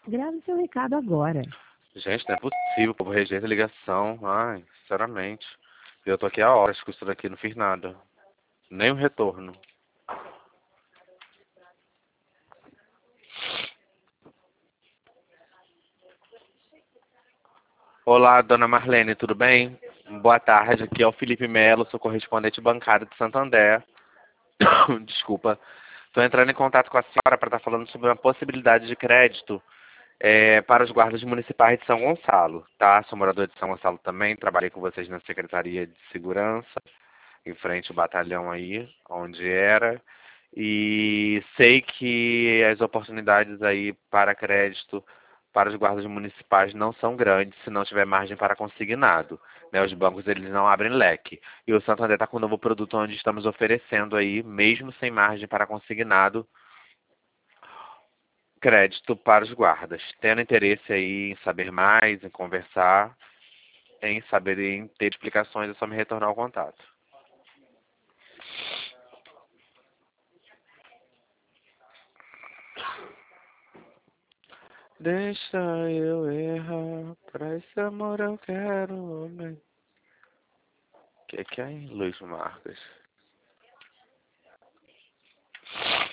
Grave seu recado agora. Gente, não é possível, o povo rejeita a ligação. Ai, sinceramente. Eu tô aqui há horas com isso daqui, não fiz nada. Nem um retorno. Olá, dona Marlene, tudo bem? Boa tarde, aqui é o Felipe Melo, sou correspondente bancário de Santander. Desculpa. Estou entrando em contato com a senhora para estar falando sobre uma possibilidade de crédito para os guardas municipais de São Gonçalo, tá? Sou morador de São Gonçalo também, trabalhei com vocês na Secretaria de Segurança, em frente ao batalhão aí, onde era. E sei que as oportunidades aí para crédito para os guardas municipais não são grandes se não tiver margem para consignado, né? Os bancos eles não abrem leque. E o Santander está com um novo produto onde estamos oferecendo aí, mesmo sem margem para consignado, crédito para os guardas. Tendo interesse aí em saber mais, em conversar, em saber em ter explicações, é só me retornar o contato. Deixa eu errar, pra esse amor eu quero homem. Que é, hein, Luiz Marcos?